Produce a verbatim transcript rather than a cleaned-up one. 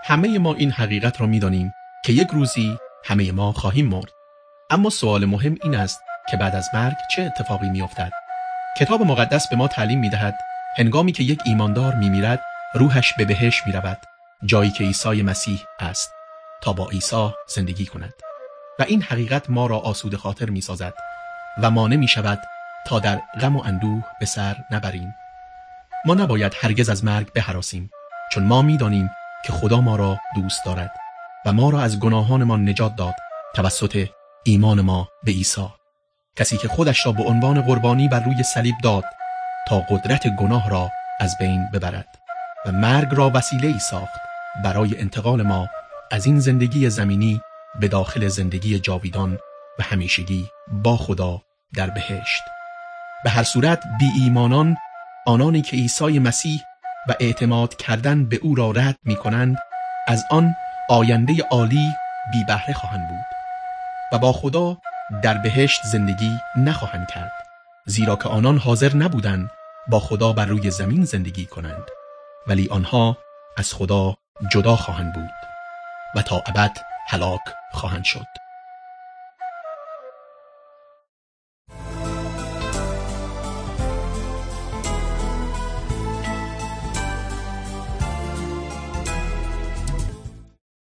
همه ما این حقیقت را می‌دانیم که یک روزی همه ما خواهیم مرد. اما سوال مهم این است که بعد از مرگ چه اتفاقی می‌افتد؟ کتاب مقدس به ما تعلیم می‌دهد هنگامی که یک ایماندار می‌میرد، روحش به بهشت می‌رود، جایی که عیسی مسیح است، تا با عیسی زندگی کند. و این حقیقت ما را آسوده خاطر می‌سازد و مانع می‌شود تا در غم و اندوه به سر نبریم. ما نباید هرگز از مرگ بهراسیم، چون ما می‌دانیم که خدا ما را دوست دارد و ما را از گناهانمان نجات داد توسط ایمان ما به عیسی، کسی که خودش را به عنوان قربانی بر روی صلیب داد تا قدرت گناه را از بین ببرد و مرگ را وسیله‌ای ساخت برای انتقال ما از این زندگی زمینی به داخل زندگی جاویدان و همیشگی با خدا در بهشت. به هر صورت بی ایمانان، آنانی که عیسی مسیح و اعتماد کردن به او را رد می کنند، از آن آینده عالی بی بهره خواهند بود و با خدا در بهشت زندگی نخواهند کرد، زیرا که آنان حاضر نبودند با خدا بر روی زمین زندگی کنند، ولی آنها از خدا جدا خواهند بود و تا ابد هلاک خواهند شد.